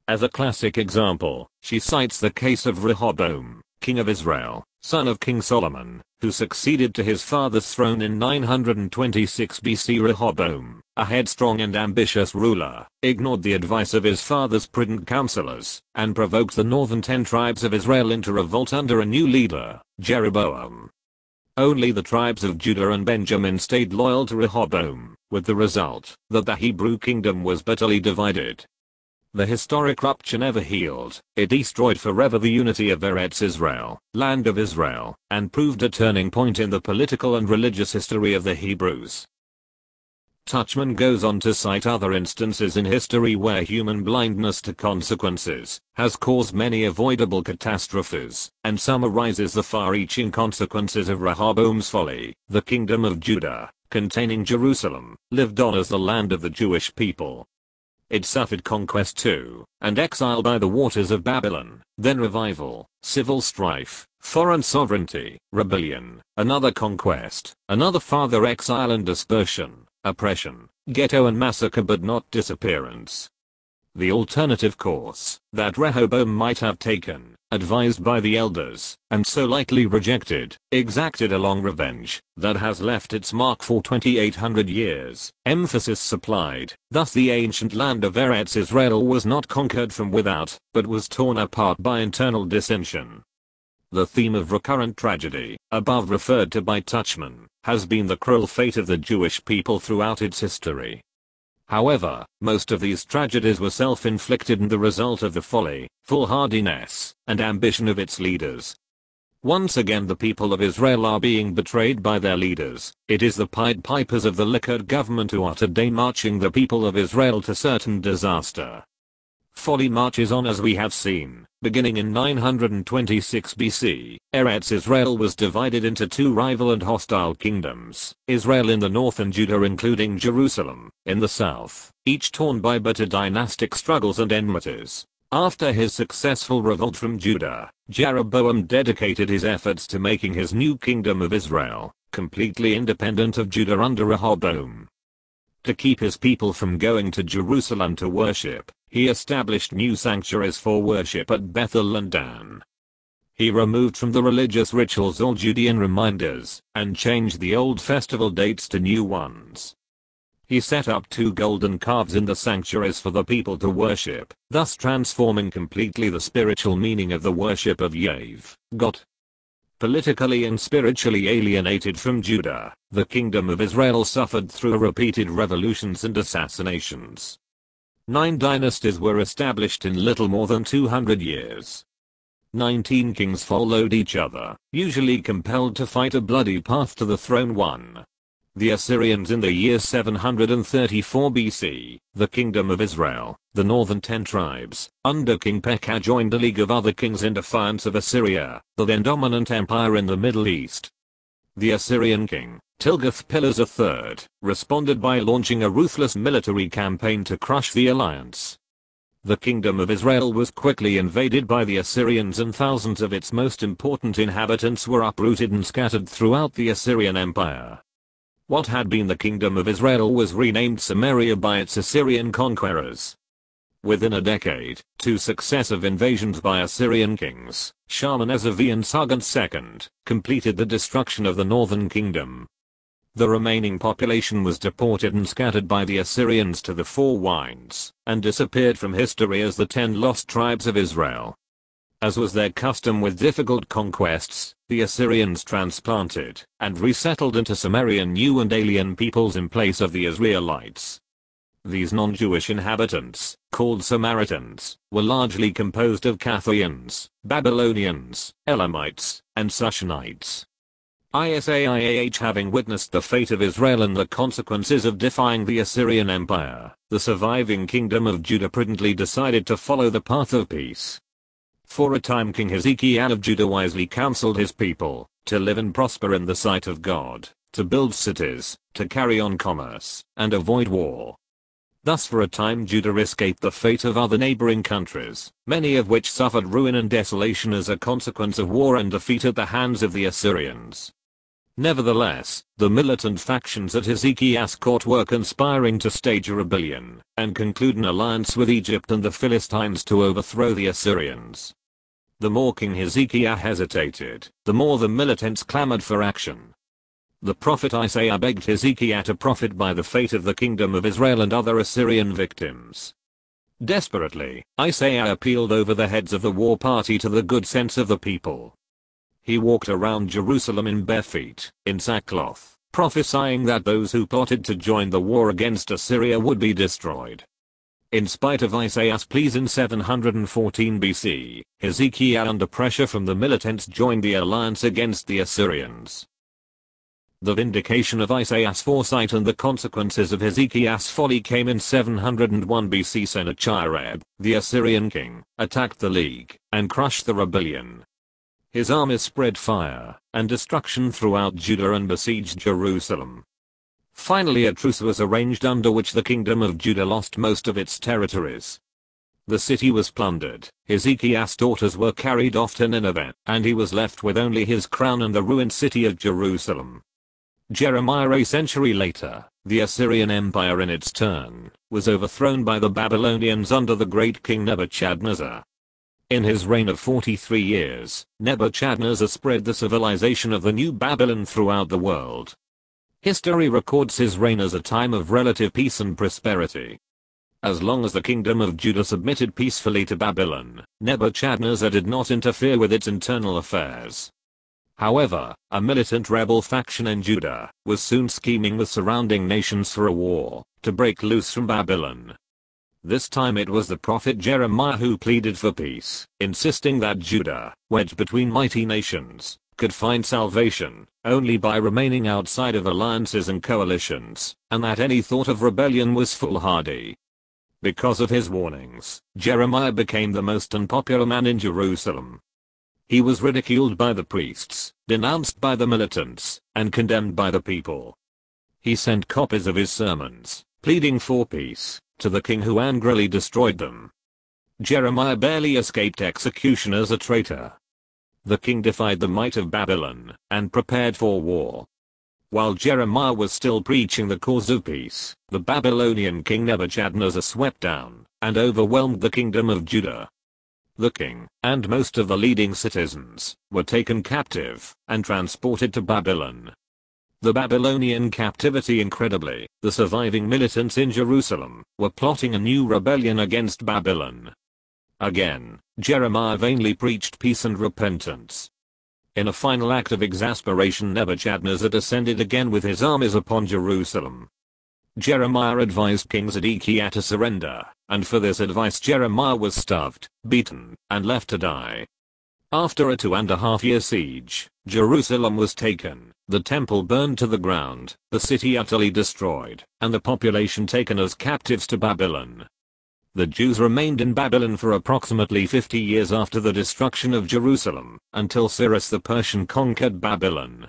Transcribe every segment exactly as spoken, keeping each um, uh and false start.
As a classic example, she cites the case of Rehoboam, king of Israel, son of King Solomon, who succeeded to his father's throne in nine hundred twenty-six B C. Rehoboam, a headstrong and ambitious ruler, ignored the advice of his father's prudent counselors, and provoked the northern ten tribes of Israel into revolt under a new leader, Jeroboam. Only the tribes of Judah and Benjamin stayed loyal to Rehoboam, with the result that the Hebrew kingdom was bitterly divided. The historic rupture never healed. It destroyed forever the unity of Eretz Israel, land of Israel, and proved a turning point in the political and religious history of the Hebrews. Tuchman goes on to cite other instances in history where human blindness to consequences has caused many avoidable catastrophes, and summarizes the far-reaching consequences of Rehoboam's folly. The kingdom of Judah, containing Jerusalem, lived on as the land of the Jewish people. It suffered conquest too, and exile by the waters of Babylon, then revival, civil strife, foreign sovereignty, rebellion, another conquest, another farther exile and dispersion, oppression, ghetto and massacre, but not disappearance. The alternative course that Rehoboam might have taken, advised by the elders, and so lightly rejected, exacted a long revenge that has left its mark for twenty-eight hundred years. Emphasis supplied. Thus the ancient land of Eretz Israel was not conquered from without, but was torn apart by internal dissension. The theme of recurrent tragedy, above referred to by Tuchman, has been the cruel fate of the Jewish people throughout its history. However, most of these tragedies were self-inflicted and the result of the folly, foolhardiness, and ambition of its leaders. Once again the people of Israel are being betrayed by their leaders. It is the Pied Pipers of the Likud government who are today marching the people of Israel to certain disaster. Folly marches on as we have seen. Beginning in nine hundred twenty-six B C, Eretz Israel was divided into two rival and hostile kingdoms, Israel in the north and Judah including Jerusalem, in the south, each torn by bitter dynastic struggles and enmities. After his successful revolt from Judah, Jeroboam dedicated his efforts to making his new kingdom of Israel, completely independent of Judah under Rehoboam. To keep his people from going to Jerusalem to worship, he established new sanctuaries for worship at Bethel and Dan. He removed from the religious rituals all Judean reminders, and changed the old festival dates to new ones. He set up two golden calves in the sanctuaries for the people to worship, thus transforming completely the spiritual meaning of the worship of Yahweh, God. Politically and spiritually alienated from Judah, the kingdom of Israel suffered through repeated revolutions and assassinations. Nine dynasties were established in little more than two hundred years. Nineteen kings followed each other, usually compelled to fight a bloody path to the throne. one. The Assyrians in the year seven hundred thirty-four B C, the kingdom of Israel, the northern ten tribes, under King Pekah joined a league of other kings in defiance of Assyria, the then dominant empire in the Middle East. The Assyrian king, Tiglath-Pileser the third, responded by launching a ruthless military campaign to crush the alliance. The kingdom of Israel was quickly invaded by the Assyrians and thousands of its most important inhabitants were uprooted and scattered throughout the Assyrian Empire. What had been the kingdom of Israel was renamed Samaria by its Assyrian conquerors. Within a decade, two successive invasions by Assyrian kings, Shalmaneser the First and Sargon the Second, completed the destruction of the northern kingdom. The remaining population was deported and scattered by the Assyrians to the Four Winds, and disappeared from history as the ten lost tribes of Israel. As was their custom with difficult conquests, the Assyrians transplanted and resettled into Samaria new and alien peoples in place of the Israelites. These non-Jewish inhabitants, called Samaritans, were largely composed of Chaldeans, Babylonians, Elamites, and Sushanites. Isaiah having witnessed the fate of Israel and the consequences of defying the Assyrian Empire, the surviving kingdom of Judah prudently decided to follow the path of peace. For a time King Hezekiah of Judah wisely counseled his people to live and prosper in the sight of God, to build cities, to carry on commerce, and avoid war. Thus for a time Judah escaped the fate of other neighboring countries, many of which suffered ruin and desolation as a consequence of war and defeat at the hands of the Assyrians. Nevertheless, the militant factions at Hezekiah's court were conspiring to stage a rebellion and conclude an alliance with Egypt and the Philistines to overthrow the Assyrians. The more King Hezekiah hesitated, the more the militants clamored for action. The prophet Isaiah begged Hezekiah to profit by the fate of the kingdom of Israel and other Assyrian victims. Desperately, Isaiah appealed over the heads of the war party to the good sense of the people. He walked around Jerusalem in bare feet, in sackcloth, prophesying that those who plotted to join the war against Assyria would be destroyed. In spite of Isaiah's pleas in seven hundred fourteen B C, Hezekiah, under pressure from the militants, joined the alliance against the Assyrians. The vindication of Isaiah's foresight and the consequences of Hezekiah's folly came in seven hundred one B C. Sennacherib, the Assyrian king, attacked the League and crushed the rebellion. His armies spread fire and destruction throughout Judah and besieged Jerusalem. Finally, a truce was arranged under which the kingdom of Judah lost most of its territories. The city was plundered, Hezekiah's daughters were carried off to Nineveh, and he was left with only his crown and the ruined city of Jerusalem. Jeremiah. A century later, the Assyrian Empire in its turn was overthrown by the Babylonians under the great king Nebuchadnezzar. In his reign of forty-three years, Nebuchadnezzar spread the civilization of the New Babylon throughout the world. History records his reign as a time of relative peace and prosperity. As long as the kingdom of Judah submitted peacefully to Babylon, Nebuchadnezzar did not interfere with its internal affairs. However, a militant rebel faction in Judah was soon scheming with surrounding nations for a war to break loose from Babylon. This time it was the prophet Jeremiah who pleaded for peace, insisting that Judah, wedged between mighty nations, could find salvation only by remaining outside of alliances and coalitions, and that any thought of rebellion was foolhardy. Because of his warnings, Jeremiah became the most unpopular man in Jerusalem. He was ridiculed by the priests, denounced by the militants, and condemned by the people. He sent copies of his sermons, pleading for peace, to the king, who angrily destroyed them. Jeremiah barely escaped execution as a traitor. The king defied the might of Babylon and prepared for war. While Jeremiah was still preaching the cause of peace, the Babylonian king Nebuchadnezzar swept down and overwhelmed the kingdom of Judah. The king and most of the leading citizens were taken captive and transported to Babylon. The Babylonian captivity. Incredibly, the surviving militants in Jerusalem were plotting a new rebellion against Babylon. Again, Jeremiah vainly preached peace and repentance. In a final act of exasperation, Nebuchadnezzar descended again with his armies upon Jerusalem. Jeremiah advised King Zedekiah to surrender, and for this advice Jeremiah was starved, beaten, and left to die. After a two and a half year siege, Jerusalem was taken, the temple burned to the ground, the city utterly destroyed, and the population taken as captives to Babylon. The Jews remained in Babylon for approximately fifty years after the destruction of Jerusalem, until Cyrus the Persian conquered Babylon.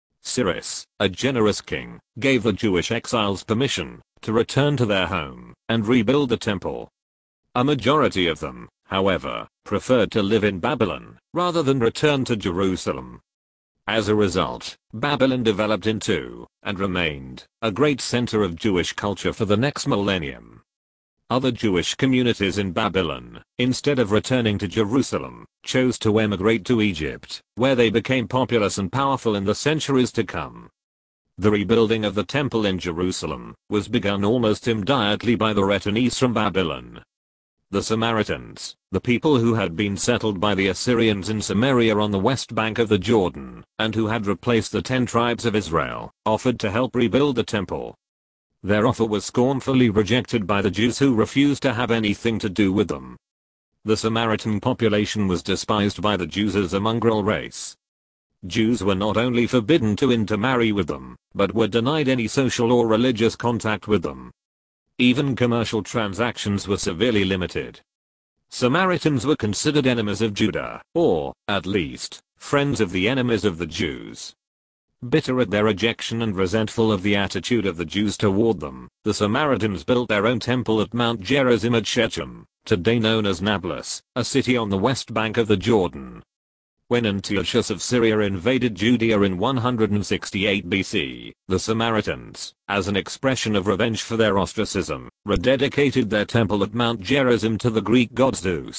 Cyrus, a generous king, gave the Jewish exiles permission to return to their home and rebuild the temple. A majority of them, however, preferred to live in Babylon rather than return to Jerusalem. As a result, Babylon developed into, and remained, a great center of Jewish culture for the next millennium. Other Jewish communities in Babylon, instead of returning to Jerusalem, chose to emigrate to Egypt, where they became populous and powerful in the centuries to come. The rebuilding of the temple in Jerusalem was begun almost immediately by the returnees from Babylon. The Samaritans, the people who had been settled by the Assyrians in Samaria on the west bank of the Jordan, and who had replaced the ten tribes of Israel, offered to help rebuild the temple. Their offer was scornfully rejected by the Jews, who refused to have anything to do with them. The Samaritan population was despised by the Jews as a mongrel race. Jews were not only forbidden to intermarry with them, but were denied any social or religious contact with them. Even commercial transactions were severely limited. Samaritans were considered enemies of Judah, or, at least, friends of the enemies of the Jews. Bitter at their rejection and resentful of the attitude of the Jews toward them, the Samaritans built their own temple at Mount Gerizim at Shechem, today known as Nablus, a city on the west bank of the Jordan. When Antiochus of Syria invaded Judea in one hundred sixty-eight B C, the Samaritans, as an expression of revenge for their ostracism, rededicated their temple at Mount Gerizim to the Greek god Zeus.